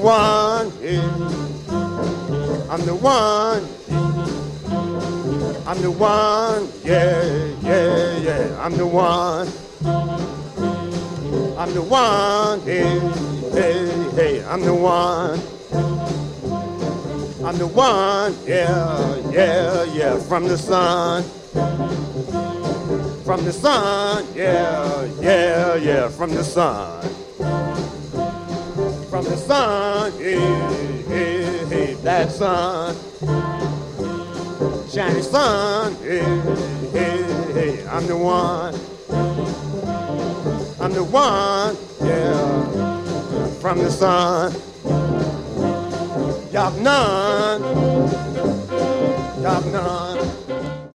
one, yeah. I'm the one. I'm the one, yeah, yeah, yeah. I'm the one. I'm the one, hey, hey, hey. I'm the one. I'm the one, yeah, yeah, yeah. From the sun. From the sun, yeah, yeah, yeah. From the sun. From the sun, hey, hey, hey. That sun. Shiny sun, hey, hey, hey, I'm the one. I'm the one, yeah, from the sun. Y'all none, y'all none.